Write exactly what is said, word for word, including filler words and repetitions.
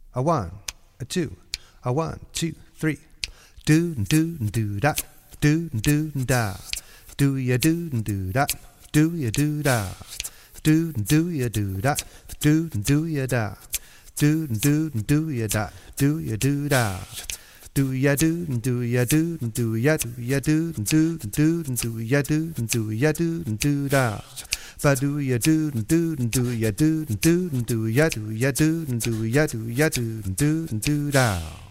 a one, a two, a one, two, three. Do do do da, do do da, do ya do do da, do ya do da, do do ya do da, do do ya da, do do do ya da, do ya do da. Do ya do do ya do do ya do ya do do do do ya do do ya do do da. Ba do ya do do do ya do do do ya do ya do do ya do ya do do do da.